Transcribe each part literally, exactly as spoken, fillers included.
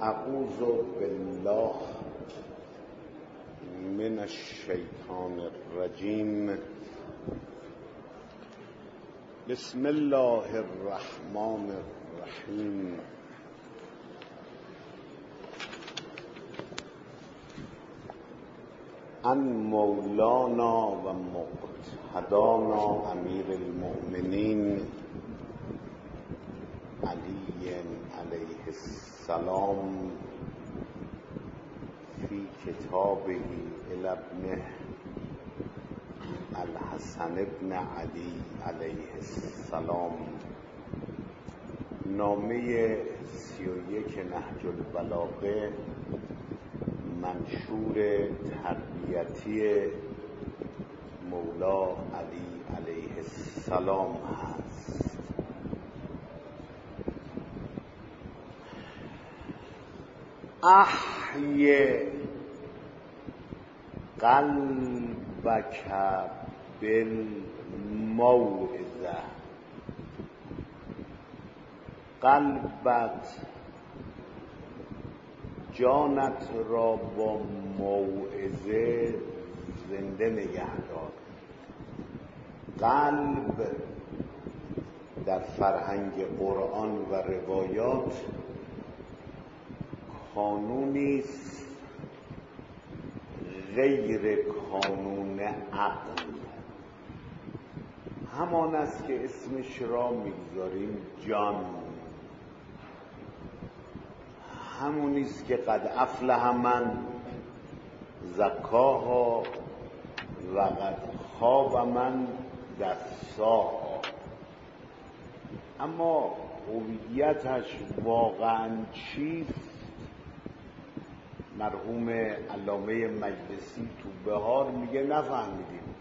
اعوذ بالله من الشیطان الرجیم. بسم الله الرحمن الرحیم. عن مولانا و مقتدانا امیر المؤمنین علی علیه السلام فی کتابه الی ابنه الحسن ابن علی علیه السلام، نامه سی و یک نهج البلاغه، منشور تربیتی مولا علی علیه السلام هست. احی قلبک بالموعظه. قلبت، جانت را با موعظه زنده نگه دار. قلب در فرهنگ قرآن و روایات کانونی است غیر کانون عقل، همان است که اسمش را میگذاریم جان، همونی است که قد افلح من زکاها و قد خاب من دساها. اما هویتش واقعا چیست؟ مرحوم علامه مجلسی تو بهار میگه نفهمیدیم،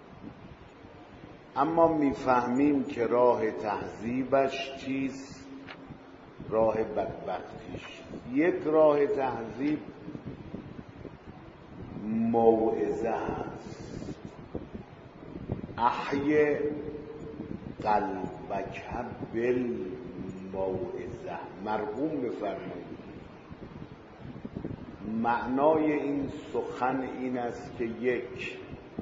اما میفهمیم که راه تهذیبش چیست، راه بدبختیش. یک راه تهذیب موعظه هست. احی قلبک بالموعظه. مرحوم بفرمایید معنای این سخن این است که یک،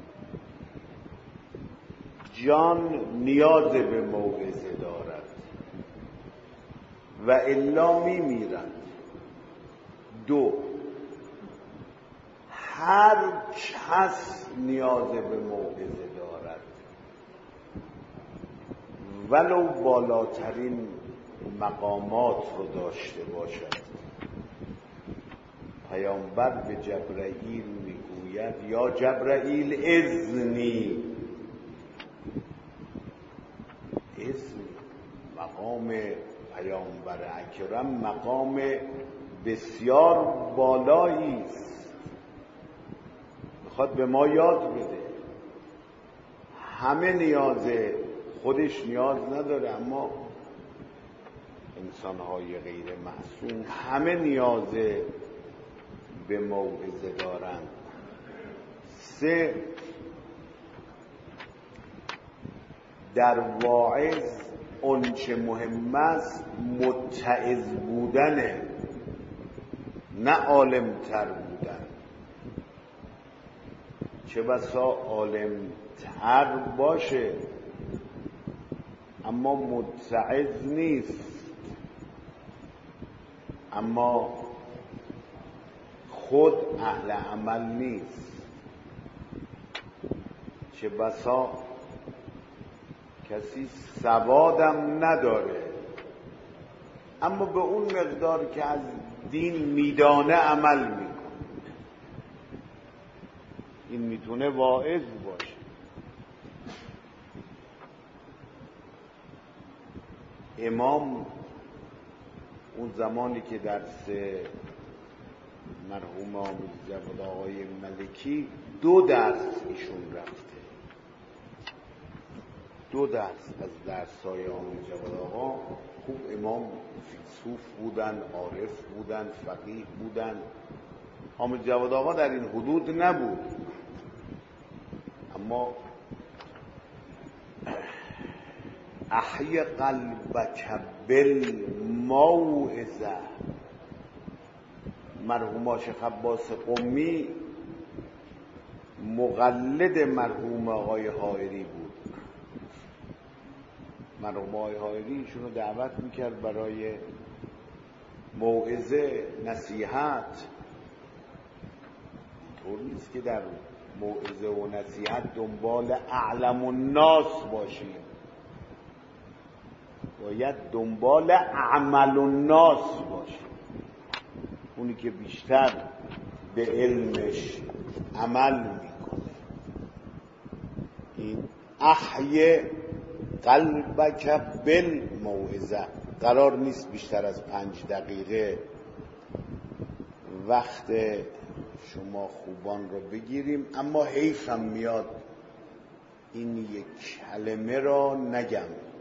جان نیاز به موعظه دارد و الا می میرد. دو، هر کس نیاز به موعظه دارد، ولو بالاترین مقامات رو داشته باشد. پیامبر به جبرائیل میگوید یا جبرائیل اذنی. اذن، مقام پیامبر اکرم مقام بسیار بالایی است، میخواد به ما یاد بده. همه نیازه، خودش نیاز نداره، اما انسان‌های غیر معصوم همه نیازه به موعظه دارند. سه، در واعظ اونچه مهم است متعظ بودنه، نه عالم تر بودن. چه بسا عالم تر باشه اما متعظ نیست، اما خود اهل عمل نیست. چه بسا کسی سوادم نداره اما به اون مقدار که از دین میدانه عمل میکنه. این میتونه واعظ باشه. امام اون زمانی که درس مرحوم آموز جواد آقای ملکی دو درس ایشون رفته، دو درس از درس‌های آموز جواد آقا. خوب امام فیلسوف بودن، عارف بودن، فقیه بودن. آموز جواد آقا در این حدود نبود، اما احی قلبک بالموعظه. مرحوم آشق عباس قمی مقلد مرحوم آقای حائری بود. مرحوم آقای حائری ایشون رو دعوت میکرد برای موعظه، نصیحت. طور نیست که در موعظه و نصیحت دنبال اعلم الناس باشیم، باید دنبال اعمل الناس باشیم، اونی که بیشتر به علمش عمل میکنه. این احی قلبک بالموعظه، قرار نیست بیشتر از پنج دقیقه وقت شما خوبان رو بگیریم، اما حیفم میاد این یک کلمه را نگم.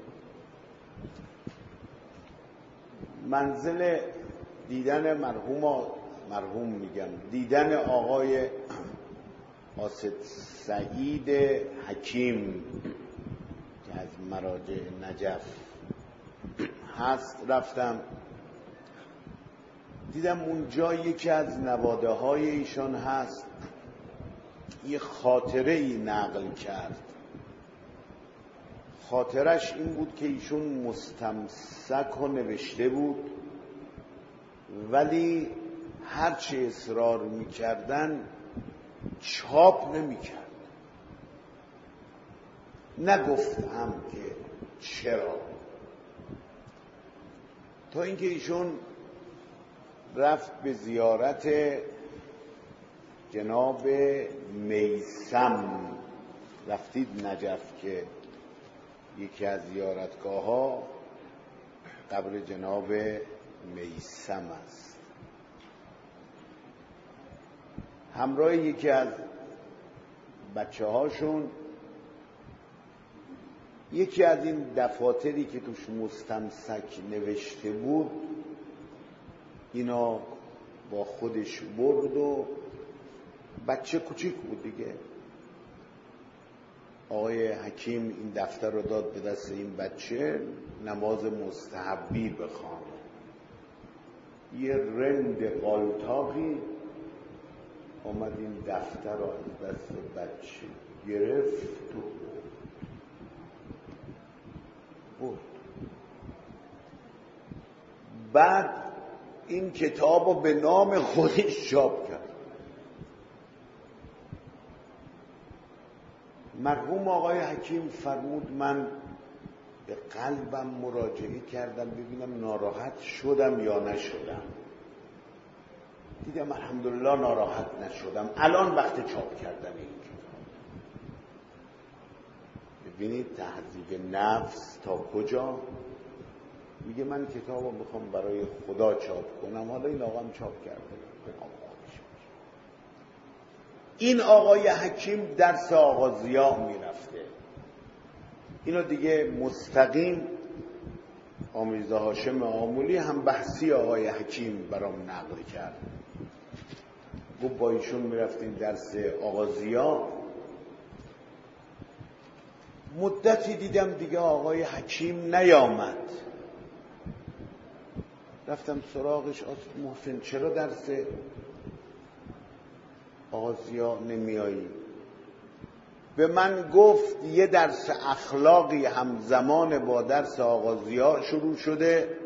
منزل دیدن مرحوم مرحوم میگم دیدن آقای آسد سعید حکیم که از مراجع نجف هست رفتم، دیدم اونجا یکی از نواده های ایشان هست، یه خاطره ای نقل کرد. خاطرش این بود که ایشون مستمسک و نوشته بود، ولی هرچه اصرار میکردن چاپ نمیکرد. نگفتم که چرا، تا اینکه ایشون رفت به زیارت جناب میثم. رفتید نجف که یکی از زیارتگاه ها قبر جناب میثم است. همراه یکی از بچه هاشون یکی از این دفاتری که توش مستمسک نوشته بود اینا با خودش برد و بچه کوچیک بود دیگه. آقای حکیم این دفتر رو داد به دست این بچه، نماز مستحبی بخوان. یه رند قالتاقی آمد این دفتر رو از دست بچه گرفت و برد. بعد این کتاب رو به نام خودش چاپ کرد. مرحوم آقای حکیم فرمود من به قلبم مراجعه کردم ببینم ناراحت شدم یا نشدم. دیدم الحمدلله ناراحت نشدم. الان وقت چاپ کردن این کتاب. ببینید تهذیب نفس تا کجا. میگه من کتاب رو میخوام برای خدا چاپ کنم، حالا این آقا هم چاپ کرده به نام خودش. این آقای حکیم درس آقا ضیا میرفته، اینو دیگه مستقیم آمیرزا هاشم آمولی هم بحثی آقای حکیم برام نقل کرد. گفت با ایشون میرفتیم درس آقا ضیا. مدتی دیدم دیگه آقای حکیم نیامد، رفتم سراغش. آسف محسن چرا درس آقا ضیا نمیایی؟ به من گفت یه درس اخلاقی همزمان با درس آقا ضیا شروع شده،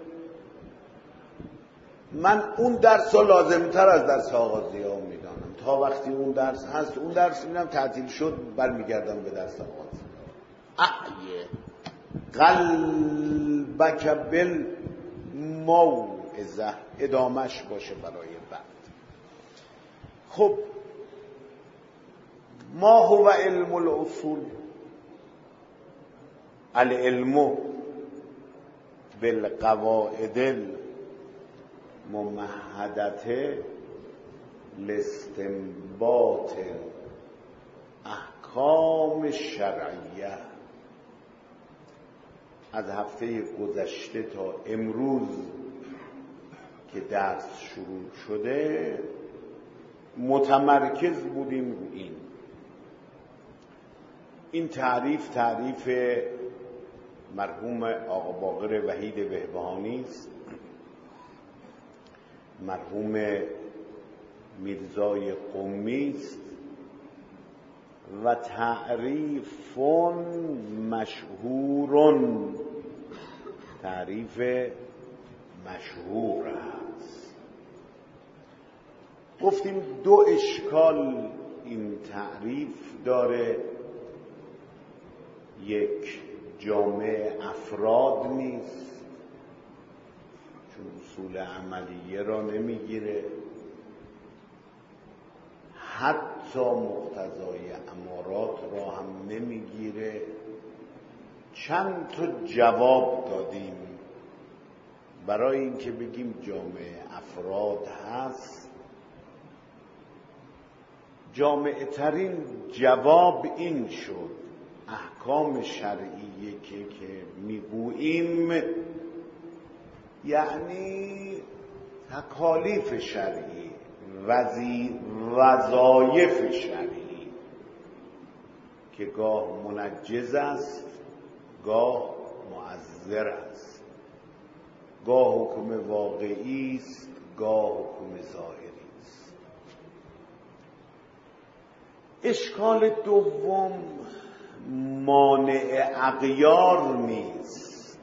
من اون درس رو لازمتر از درس آقا ضیا میدانم. تا وقتی اون درس هست اون درس میدم، تعطیل شد برمیگردم به درس آقا ضیا. احیه قلبک بالموعظه، ادامش باشه برای بعد. خب ما هو علم الاصول؟ العلم بالقواعد الممهدت لاستنباط احکام شرعیه. از هفته گذشته تا امروز که درس شروع شده متمرکز بودیم رو این. این تعریف تعریف مرحوم آقا باقر وحید بهبهانی است، مرحوم میرزای قمی است و تعریف مشهور، تعریف مشهور است. گفتیم دو اشکال این تعریف داره، یک جامع افراد نیست چون اصول عملیه را نمیگیره، حتی مقتضای امارات را هم نمیگیره. چند تا جواب دادیم برای اینکه بگیم جامع افراد هست. جامع ترین جواب این شد احکام شرعیه که که میگوییم یعنی تکالیف شرعی، وظایف شرعی که گاه منجز است، گاه مؤثر است، گاه حکم واقعی است، گاه حکم ظاهری است. اشکال دوم مانع اغیار نیست،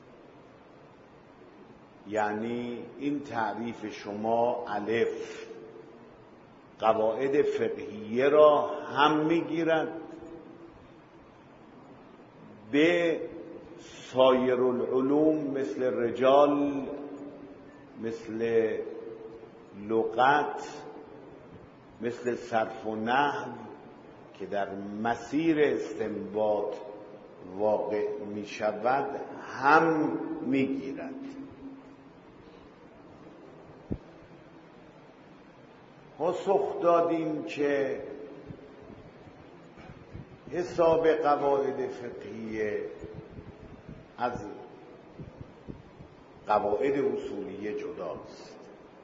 یعنی این تعریف شما الف قواعد فقهیه را هم میگیرد، به سایر العلوم مثل رجال، مثل لغت، مثل صرف و نحو که در مسیر استنباط واقع می شود هم می گیرد. پاسخ دادیم که حساب قواعد فقهیه از قواعد اصولیه جداست.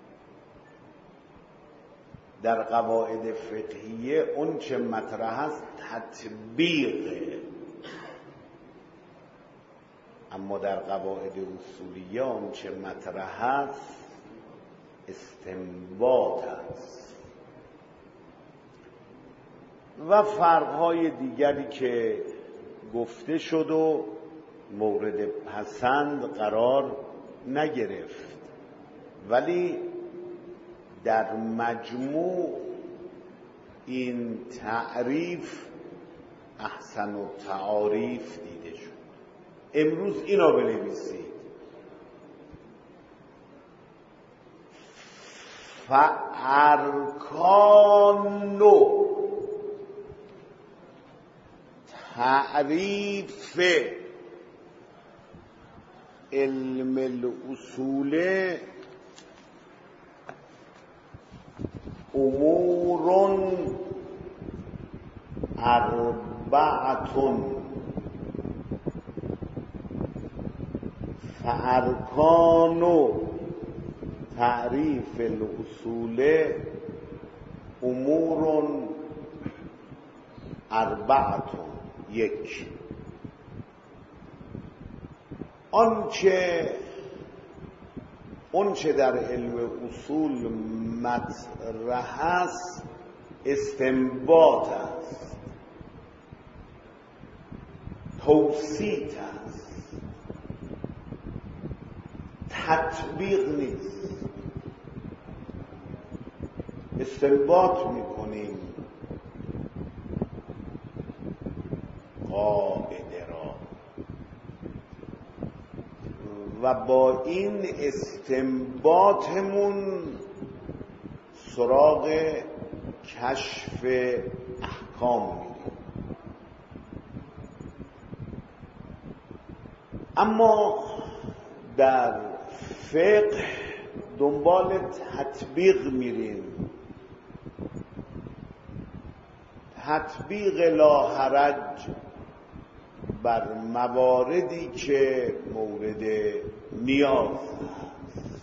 در قواعد فقهیه اون چه مطرح است تطبیقه، اما در قواعد اصولیه اون چه مطرح است استنباط است. و فرقهای دیگری که گفته شد و مورد پسند قرار نگرفت، ولی در مجموع این تعریف احسن التعاریف دیده شد. امروز اینو بنویسید: فارکان تعریف علم الاصول امور اربعتون. فارکان تعریف الاصول امور اربعتون. یک، آنچه آنچه در علم اصول مطرح است استنباط است، توصیف است، تطبیق نیست. استنباط میکنیم قاعده را و با این استنباطمون سراغ کشف احکام میریم. اما در فقه دنبال تطبیق میریم، تطبیق لا حرج بر مواردی که مورد نیاز است،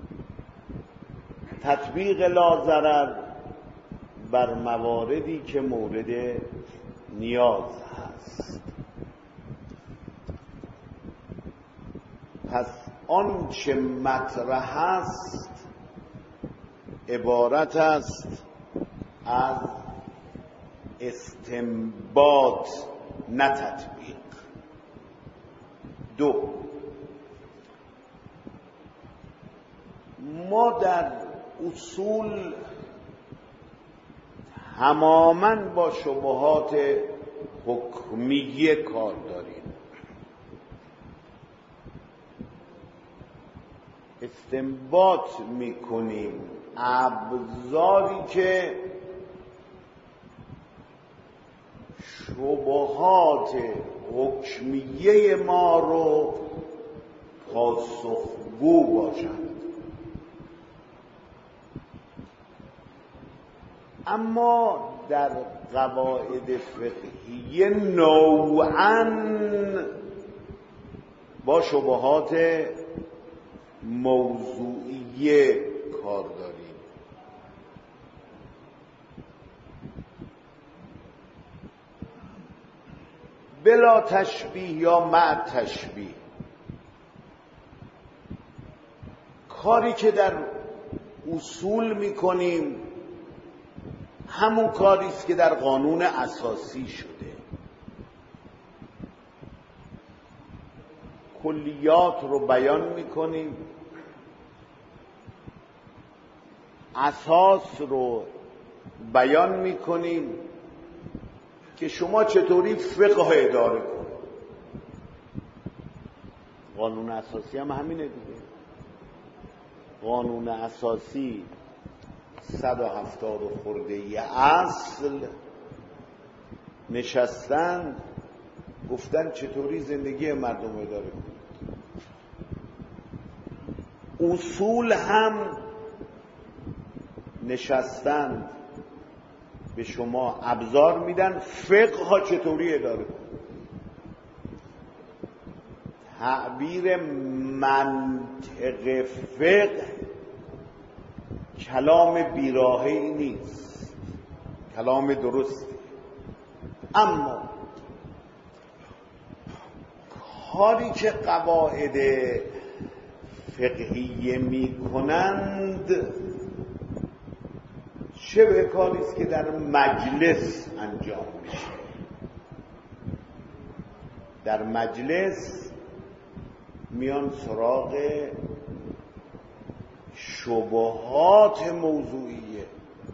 تطبیق لا ضرر بر مواردی که مورد نیاز هست. پس آنچه مطرح است عبارت است از استنباط نه تطبیق. دو، ما در اصول تماماً با شبهات حکمیه کار داریم. استنباط میکنیم ابزاری که شبهات حکمیه ما رو پاسخگو باشند. اما در قواعد فقهی نوعاً با شبهات موضوعیه کار داریم. بلا تشبیه یا مع تشبیه، کاری که در اصول میکنیم همون کاری است که در قانون اساسی شده. کلیات رو بیان میکنیم، اساس رو بیان میکنیم که شما چطوری فقه اداره کنید. قانون اساسی هم همینه دیگه. قانون اساسی صد و هفتاد و خورده ای اصل نشستن گفتن چطوری زندگی مردم اداره کنید. اصول هم نشستن به شما ابزار میدن فقه ها چطوری اداره کنید. تعبیر منطق فقه کلام بیراهه‌ای نیست، کلام درستی. اما کاری که قواعد فقهیه میکنند شبه کاری است که در مجلس انجام میشه. در مجلس میان سراغ شبهات موضوعیه.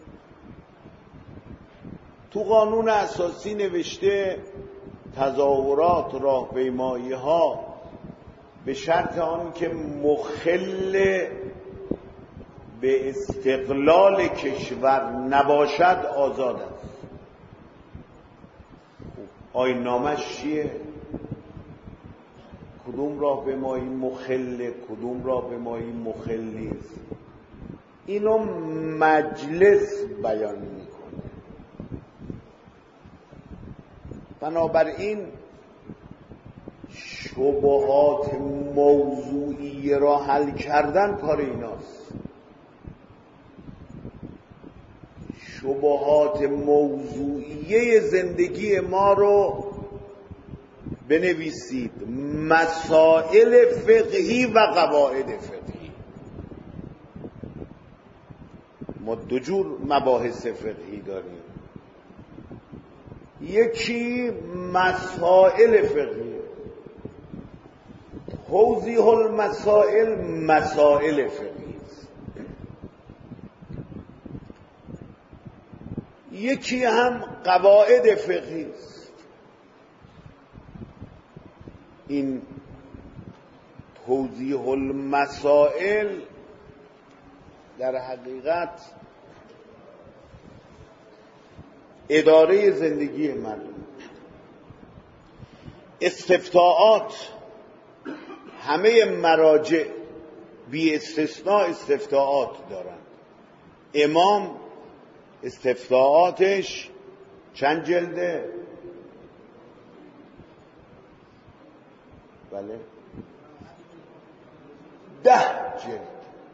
تو قانون اساسی نوشته تظاهرات، راهپیمایی ها به شرط آن که مخل به استقلال کشور نباشد آزاد است. آیین نامش چیه؟ کدوم راهپیمایی مخل، کدوم راهپیمایی مخل نیست؟ اینو مجلس بیان میکنه. بنابراین شبهات موضوعی را حل کردن کار ایناست. شبهات موضوعیه زندگی ما رو بنویسید. مسائل فقهی و قواعد فقهی. ما دو جور مباحث فقهی داریم. یکی مسائل فقهی، توضیح المسائل مسائل فقهی است. یکی هم قواعد فقهی است. این توضیح المسائل در حقیقت اداره زندگی مردم. استفتاءات همه مراجع بی استثناء استفتاءات دارند. امام استفتاءاتش چند جلده؟ بله ده جلد.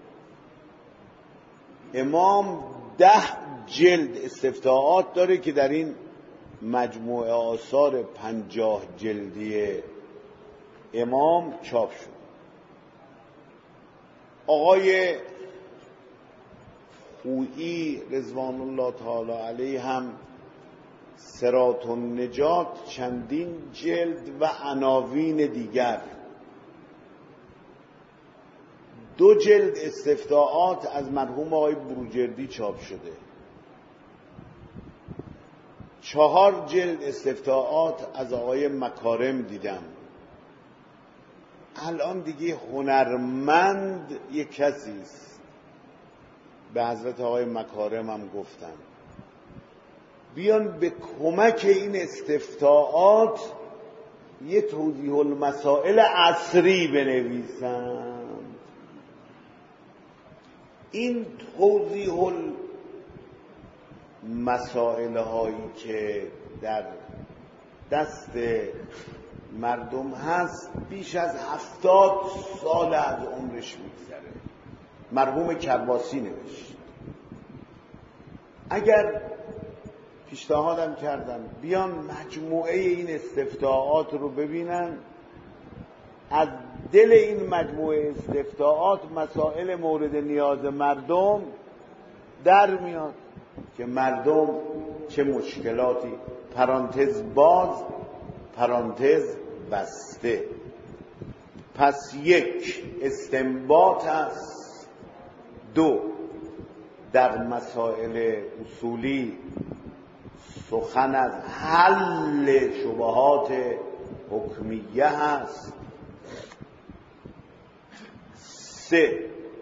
امام ده جلد استفتاءات داره که در این مجموعه آثار پنجاه جلدی امام چاپ شد. آقای خویی رضوان الله تعالی علیه هم صراط النجات چندین جلد و عناوین دیگر، دو جلد استفتاءات از مرحوم آقای بروجردی چاپ شده، چهار جلد استفتاءات از آقای مکارم دیدم. الان دیگه هنرمند یک کسی است، به حضرت آقای مکارم هم گفتم بیان به کمک این استفتاءات یه توضیح المسائل عصری بنویسن. این توضیح المسائل هایی که در دست مردم هست بیش از هفتاد سال از عمرش میگذره. مرحوم کرباسی نوشت. اگر پیشنهادم کردم بیان مجموعه این استفتاءات رو ببینن، از دل این مجموعه استفتاءات مسائل مورد نیاز مردم در میاد که مردم چه مشکلاتی، پرانتز باز پرانتز بسته. پس یک، استنباط است. دو، در مسائل اصولی سخن از حل شبهات حکمیه هست. سه،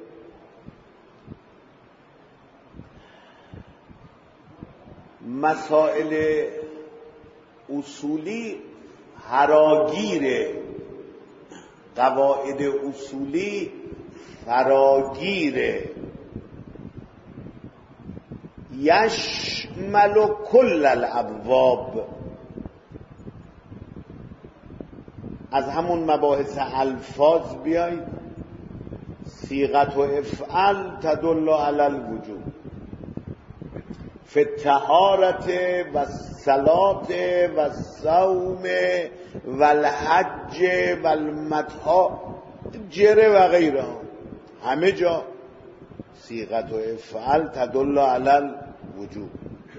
مسائل اصولی هراگیره، قواعد اصولی فراگیره، یشمل کل الابواب. از همون مباحث الفاظ بیایید، صیغت و افعل تدل علی الوجوب، فی الطهارة و الصلاة و الصوم و الحج و المتاجر و غیره، همه جا صیغت و افعل تدل علی الوجوب.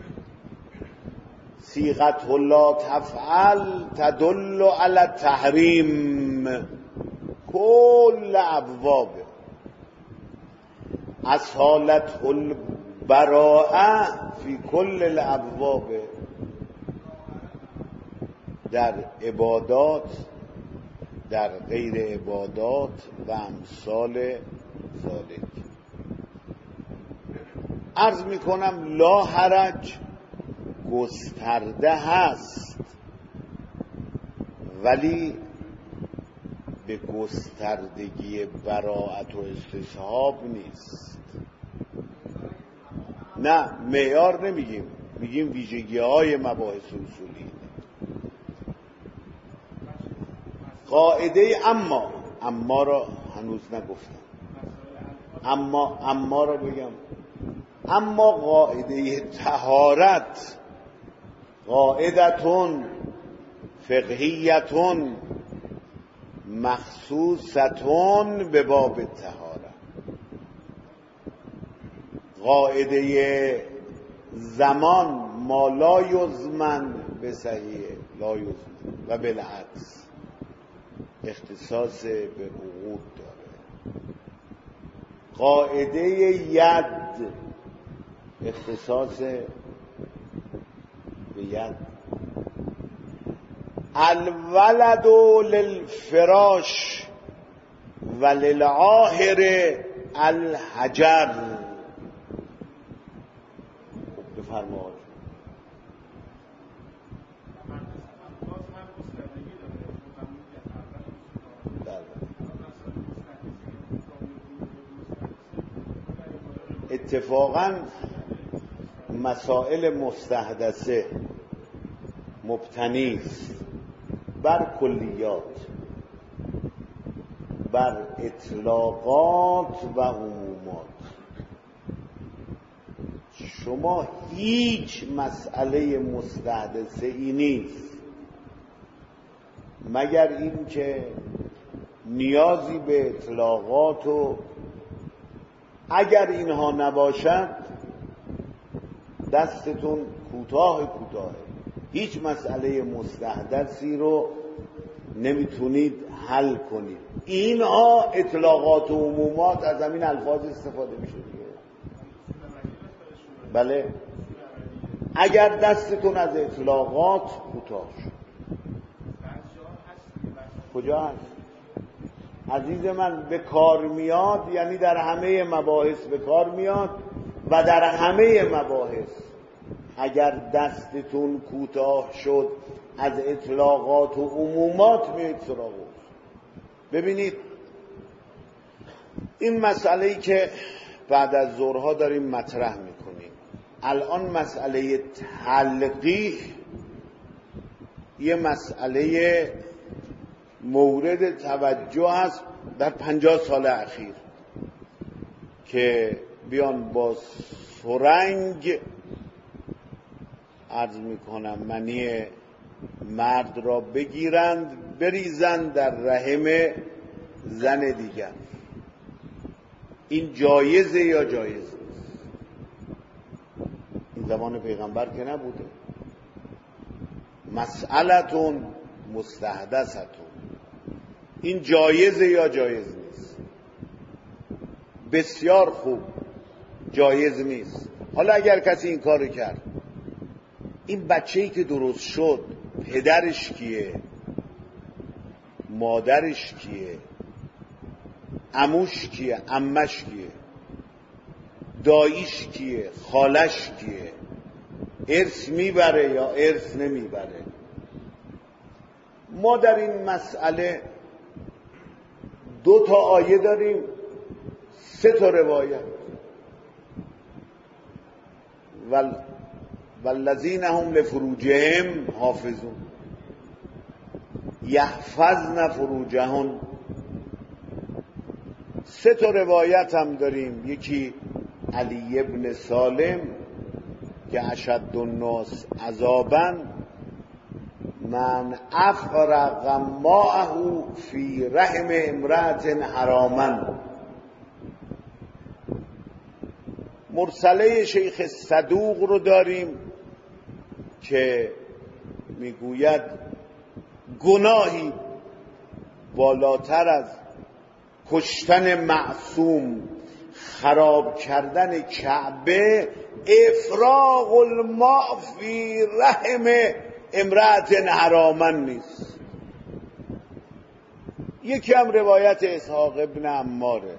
صیغت لا تفعل تدل علی التحریم. کل ابواب اصالت البراءه فی کل الابواب، در عبادات، در غیر عبادات و امثال ذالک. عرض میکنم لا حرج گسترده هست، ولی به گستردگی براءت و استصحاب نیست. نه، معیار نمیگیم، میگیم ویژگی های مباحث اصولی. قاعده اما اما را هنوز نگفتم، اما اما را بگم. اما قاعده طهارت قاعدتون فقهیتون مخصوصتون به باب طهارت. قاعده زمان ما لا یزمن به صحیح لا یزمن و بالعکس اختصاص به عقود داره. قاعده ید اختصاص به ید. الولد للفراش و للعاهر الحجر. بفرمایید. اتفاقاً مسائل مستحدثه مبتنی است بر کلیات، بر اطلاقات و عمومات. شما هیچ مسئله مستحدثه ای نیست مگر این که نیازی به اطلاقات و اگر اینها نباشد دستتون کوتاه کوتاه، هیچ مسئله مستحدثی رو نمیتونید حل کنید. اینها اطلاقات و عمومات از همین الفاظ استفاده میشه دیگه. بله، اگر دستتون از اطلاقات کوتاه شد. کجا هست؟ عزیز من به کار میاد، یعنی در همه مباحث به کار میاد و در همه مباحث اگر دستتون کوتاه شد از اطلاقات و عمومات میید سراغ. ببینید این مسئله‌ای که بعد از ظهرها داریم مطرح میکنیم، الان مسئله تلقیح یه مسئله مورد توجه هست در پنجاه سال اخیر که بیان با سرنگ عرض میکنم منی مرد را بگیرند بریزند در رحم زن دیگر. این جایزه یا جایز نیست؟ این زمان پیغمبر که نبوده. مسئلتون مستحدثتون، این جایزه یا جایز نیست؟ بسیار خوب، جایز نیست. حالا اگر کسی این کار کرد، این بچه‌ای که درست شد پدرش کیه؟ مادرش کیه؟ عموش کیه؟ عمش کیه؟ داییش کیه؟ خالش کیه؟ ارث میبره یا ارث نمیبره؟ ما در این مسئله دو تا آیه داریم، سه تا روایت. ول والذین هم لفروجهم حافظون یحفظن فروجهن. سه تا روایت هم داریم. یکی علی ابن سالم که اشد الناس عذابا من افرغ ماءه فی رحم امرأة حراما. مرسله شیخ صدوق رو داریم که میگوید گناهی بالاتر از کشتن معصوم، خراب کردن کعبه، افراغ الماء فی رحم امرأة حراما نیست. یکی هم روایت اسحاق ابن عماره.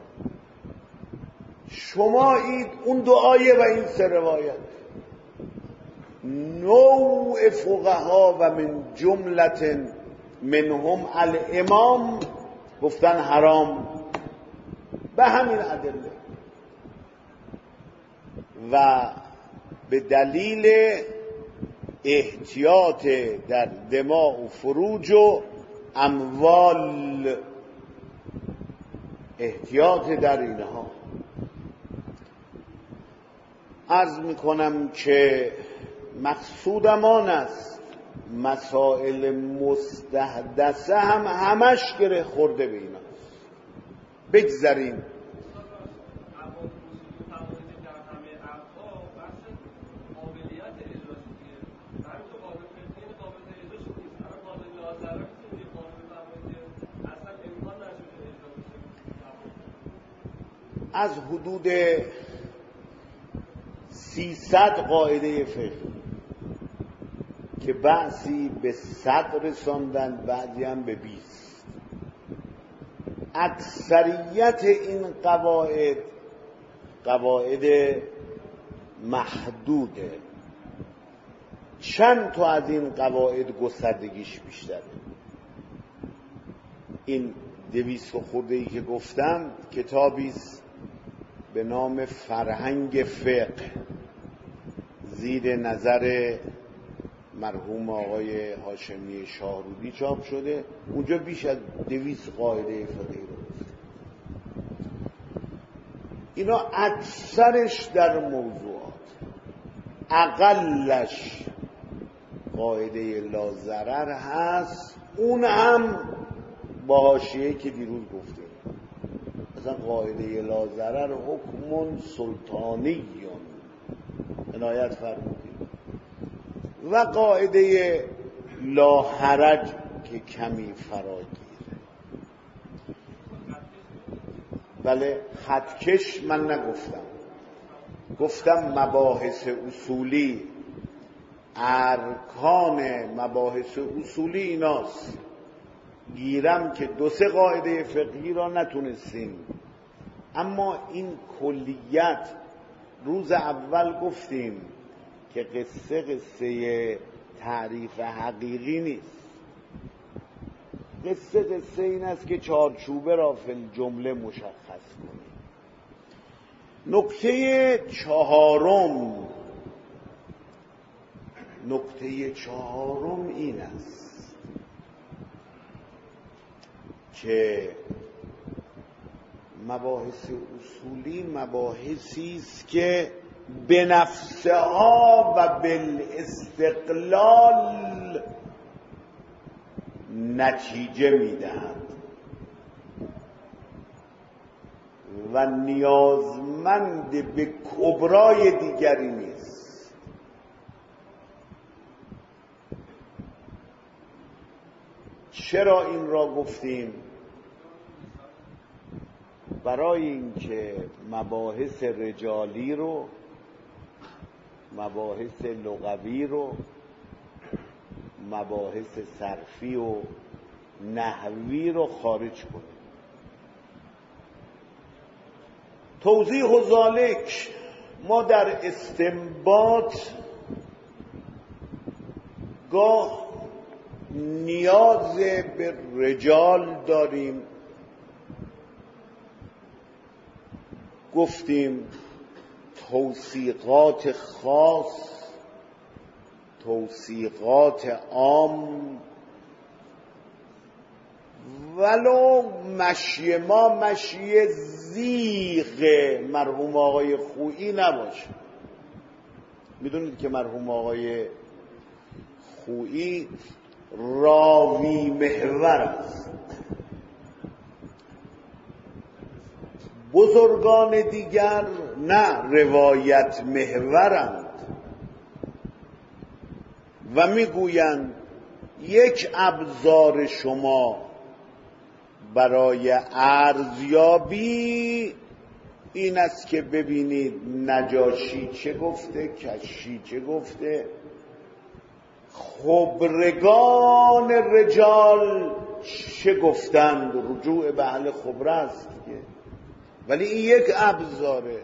شما اید اون دو آیه و این سه روایت. نوع فقها و من جملت منهم الامام گفتن حرام به همین ادله و به دلیل احتیاط در دماء و فروج و اموال، احتیاط در اینها. عرض میکنم که مقصودم آن است مسائل مستحدثه هم همش گره خورده به ایناست. بگذاریم از حدود سیصد قاعده فقهی که بعضی به صد رساندن، بعضی هم به بیست. اکثریت این قواعد قواعد محدوده. چند تا از این قواعد گستردگیش بیشتره. این دویست و خورده ای که گفتم کتابیست به نام فرهنگ فقه زیر نظر مرحوم آقای هاشمی شاهرودی چاپ شده. اونجا بیش از دویست قاعده فقهی رو گفت. اینا اکثرش در موضوعات، اقلش قاعده لا ضرر هست، اون هم با حاشیه‌ای که دیروز گفتیم. مثلا قاعده لا ضرر حکم سلطانیون، عنایت فرمودید. و قاعده لا حرج که کمی فراگیره. بله، خطکش من نگفتم، گفتم مباحث اصولی، ارکان مباحث اصولی ایناست. گیرم که دو سه قاعده فقهی را نتونستیم، اما این کلیت روز اول گفتیم که قصه قصه تعریف حقیقی نیست. قصه قصه این است که چارچوبه را فی الجمله مشخص کنیم. نکته چهارم نکته چهارم این است که مباحث اصولی مباحثی است که به نفسها و بالاستقلال نتیجه میدهند و نیازمند به کبرای دیگری نیست. چرا این را گفتیم؟ برای اینکه مباحث رجالی رو، مباحث لغوی رو، مباحث صرفی و نحوی رو خارج کنیم. توضیح ذالک، ما در استنباط گاه نیاز به رجال داریم. گفتیم توثیقات خاص، توثیقات عام، ولو مشی ما مشی زیغ مرحوم آقای خویی نباشه. میدونید که مرحوم آقای خویی راوی محور است. بزرگان دیگر نه، روایت محورند و میگویند یک ابزار شما برای ارزیابی این است که ببینید نجاشی چه گفته، کشی چه گفته، خبرگان رجال چه گفتند. رجوع به اهل خبره است دیگه. ولی این یک ابزاره.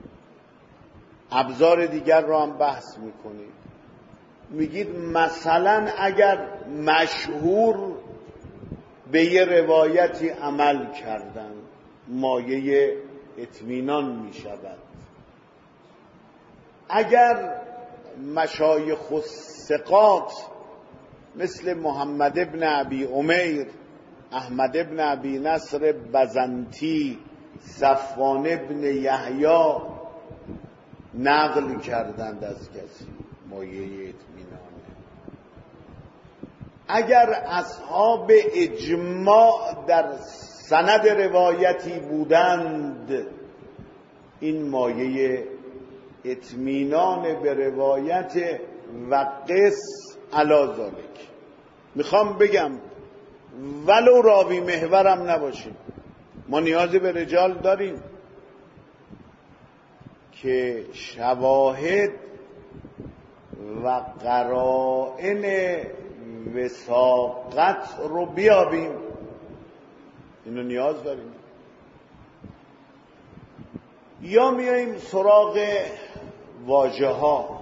ابزار دیگر رو هم بحث میکنید. میگید مثلا اگر مشهور به یه روایتی عمل کردن مایه اطمینان میشود. اگر مشایخ الثقات مثل محمد ابن ابی عمیر، احمد ابن ابی نصر بزنتی، صفوان ابن یحیی نقل کردند از کسی، مایه اطمینانه. اگر اصحاب اجماع در سند روایتی بودند، این مایه اطمینان به روایت و قص علی ذالک. میخوام بگم ولو راوی محورم نباشیم، ما نیاز به رجال داریم که شواهد و قرائن وثاقت رو بیابیم. اینو نیاز داریم. یا میاییم سراغ واژه ها.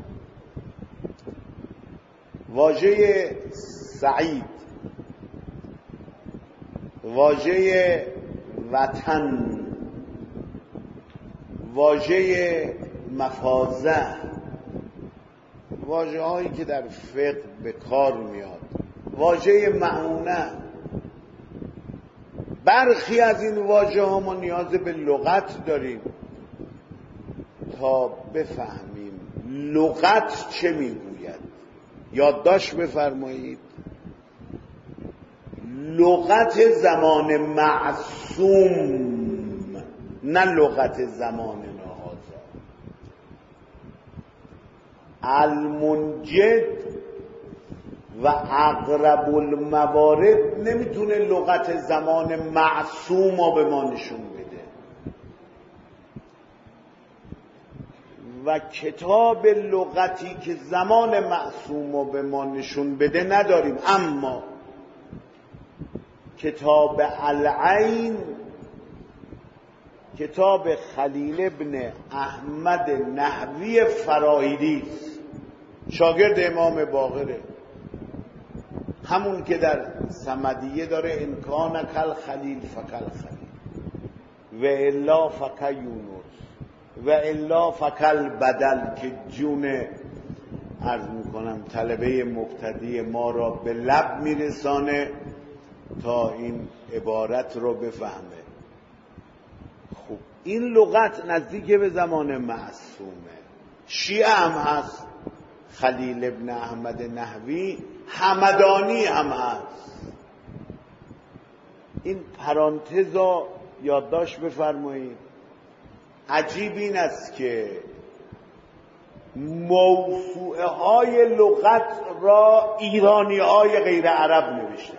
واژه سعید، واژه وطن، واژه مفازه، واژه هایی که در فقه به کار میاد، واژه معونه. برخی از این واژه ها ما نیاز به لغت داریم تا بفهمیم لغت چه میگوید. یادداشت بفرمایید، لغت زمان معصوم، نه لغت زمان ناهازا. المنجد و اقرب الموارد نمیتونه لغت زمان معصوم رو به ما نشون بده و کتاب لغتی که زمان معصوم رو به ما نشون بده نداریم. اما کتاب العین، کتاب خلیل ابن احمد نحوی فرائیدی است، شاگرد امام باقره، همون که در صمدیه داره انکان کل خلیل فکل خلیل و الا فک یونس و الا فکل بدل، که جون عرض میکنم طلبه مبتدی ما را به لب میرسانه تا این عبارت رو بفهمه. خوب، این لغت نزدیک به زمان معصومه. شیعه هم هست، خلیل ابن احمد نحوی، همدانی هم هست. این پرانتز را یادداشت بفرمایید. عجیب این است که موسوعه های لغت را ایرانی های غیر عرب نوشتن.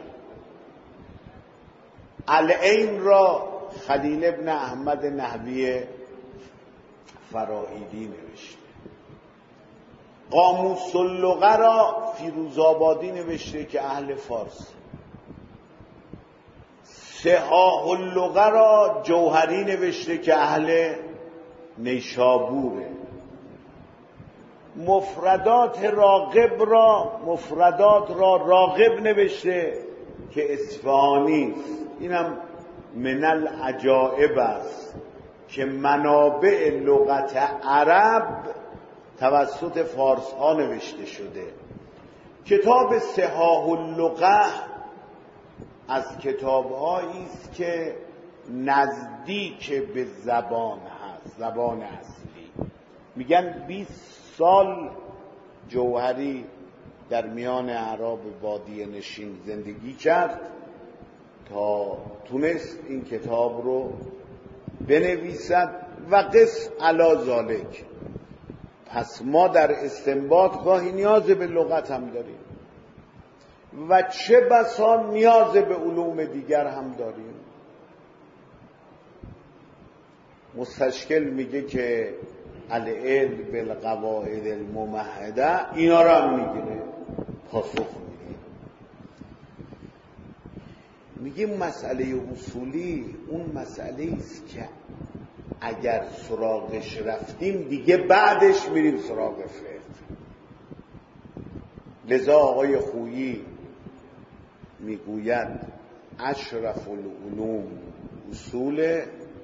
العین را خلیل ابن احمد نحوی فرائیدی نوشته. قاموس اللغه را فیروزآبادی نوشته که اهل فارس. صحاح اللغه را جوهری نوشته که اهل نیشابوره. مفردات راغب را مفردات را راغب نوشته که اصفهانی است. اینم من العجائب است که منابع لغت عرب توسط فارس ها نوشته شده. کتاب صحاح اللغه از کتاب هایی است که نزدیک به زبان هست، زبان اصلی. میگن بیست سال جوهری در میان اعراب بادیه نشین زندگی کرد تا تونست این کتاب رو بنویسد و قس علی ذالک. پس ما در استنباط گاهی نیاز به لغت هم داریم و چه بسا نیاز به علوم دیگر هم داریم. مستشکل میگه که العلم بالقواعد الممهده، اینا رو هم میگیره پاسخ میده. میگه مسئله اصولی اون مسئله است که اگر سراغش رفتیم دیگه بعدش میریم سراغ فقه. لذا آقای خویی میگوید اشرف العلوم اصول،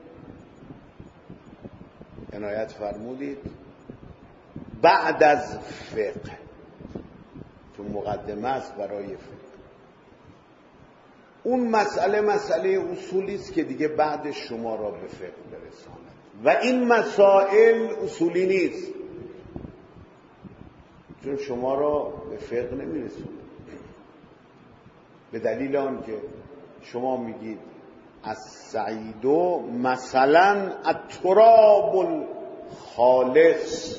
عنایت فرمودید، بعد از فقه، چون مقدمه است برای فقه. اون مسئله مسئله اصولی است که دیگه بعدش شما را به فقه برساند و این مسائل اصولی نیست، چون شما را به فقه نمیرسونه. به دلیل آن که شما میگید از سعیدو مثلا التراب الخالص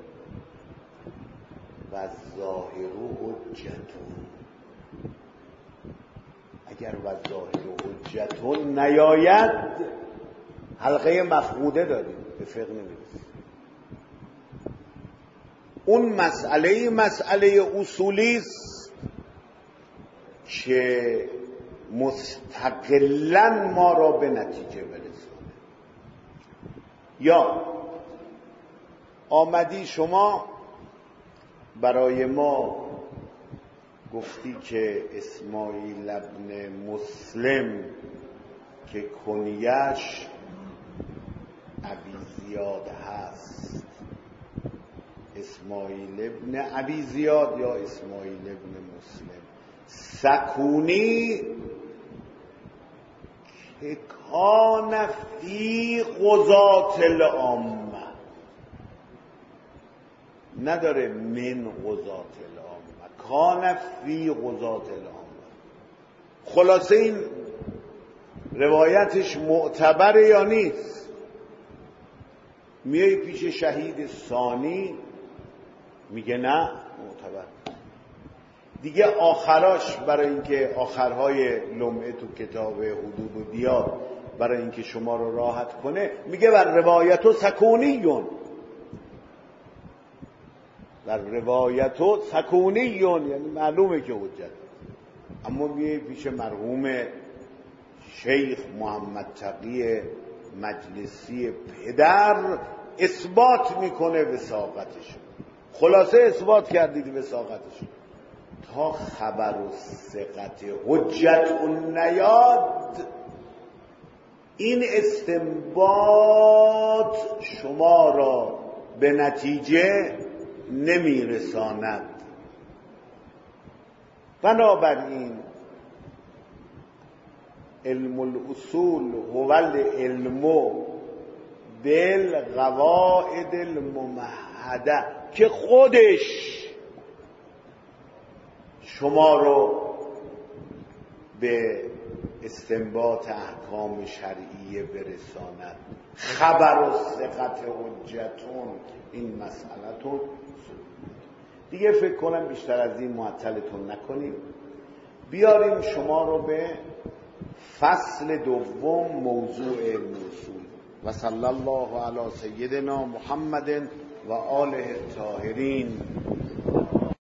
و ظاهر حجتون. اگر و ظاهر حجتون نیاید حلقه مفقوده داریم، به فقه نمیرسیم. اون مسئله مسئله اصولی است که مستقلاً ما را به نتیجه برسونه. یا آمدی شما برای ما گفتی که اسماعیل ابن مسلم که کنیش ابی زیاد هست، اسماعیل ابن ابی زیاد یا اسماعیل ابن مسلم سکونی که کان فی قضات العامه، نداره من قضات العامه، کان فی قضات العامه. خلاصه این روایتش معتبره یا نیست؟ میای پیش شهید ثانی میگه نه معتبر. دیگه آخراش برای اینکه آخرهای لمعه تو کتاب حدود و دیار برای اینکه شما رو راحت کنه میگه بر روایت و سکونیون، بر روایت و سکونیون، یعنی معلومه که حجت. اما میگه پیش مرحوم شیخ محمد تقی مجلسی پدر اثبات میکنه وثاقتش. خلاصه اثبات کردید وثاقتش تا خبر و ثقت حجت و نیاد. این استنباط شما را به نتیجه نمیرساند. بنابراین علم الاصول هو العلم بالقواعد الممهده که خودش شما رو به استنباط احکام شرعیه برساند. خبر و ثقت حجتون این مسئلتون. دیگه فکر کنم بیشتر از این معطلتون نکنیم، بیاریم شما رو به فصل دوم موضوع علم اصول. و صلی الله علی سیدنا محمد و آله الطاهرین.